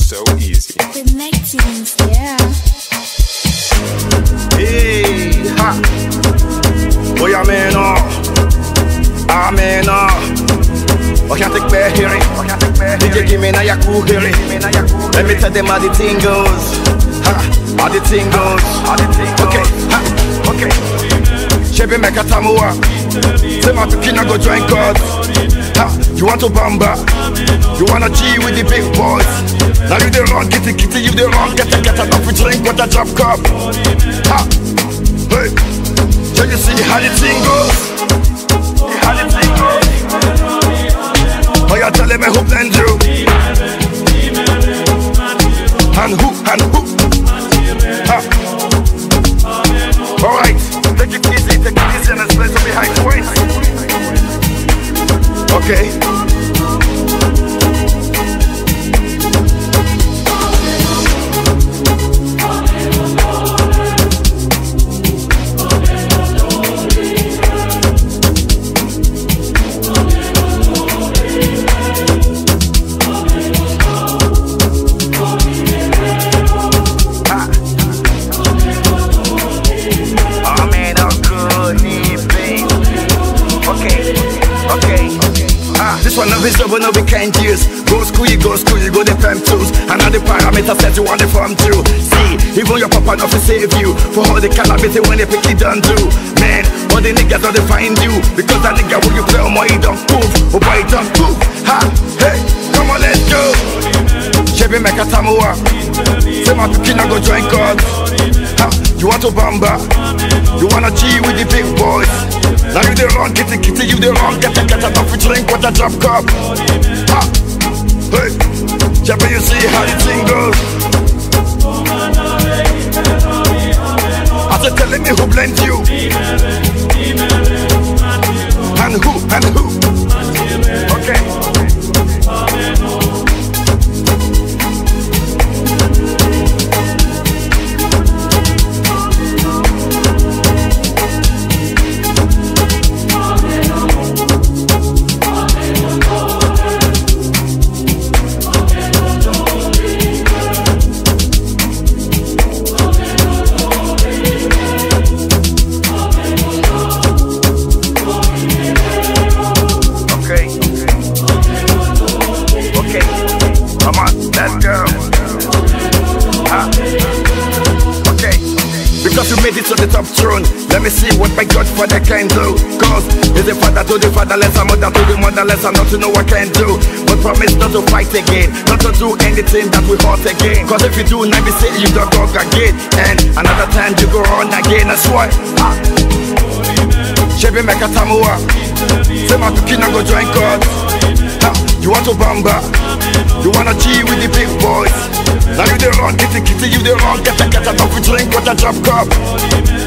so easy. Connecting, yeah. Hey, ha. Boy, I'm in I can't take back hearing. DJ give me now your cool hearing. Let me tell them how the thing goes. Ha, how the thing goes. Okay, ha, okay. Chebe meka tamua. Say my pikina go join God. Ha, you want to bamba? You wanna G with the big boys? Now you the wrong, kitty, you the wrong, get enough to drink with a drop cup. Ha, hey, so you see how the thing goes? How the thing goes? Oh, you're telling me who blend you? And who? Ha. Alright, take it easy and let's play some behind the waist. Okay. This one of his but no we can't use. Go school, you go the fam tools. And all the parameters that you want the farm to. See, even your papa not to save you. For all the calamity when they pick it done do. Man, all the niggas don't find you. Because that nigga when you play on my he don't move. Oh boy, he don't move. Ha, hey, come on, let's go. Chebe meka tamua. Say my pikina go join God. Ha, you want to bamba? You wanna G with the big boys? Now you the wrong, kitty, you the wrong, get enough to drink with a drop cup. Ha, hey, Chebe, you see how the thing goes? I said telling me who blend you? And who? Okay. Because you made it to the top throne. Let me see what my Godfather can do. Cause he's a father to the fatherless, a mother to the motherless, and not to know what I can do. But promise not to fight again, not to do anything that we hurt again. Cause if you do, now we say you don't go again. And another time you go on again, that's why. Chebe meka tamua. Say my pikina go join God. Ha, you want to bamba? You wanna G with the big boys? Now you the wrong, kitty, you the wrong, get enough to drink with a drop cup.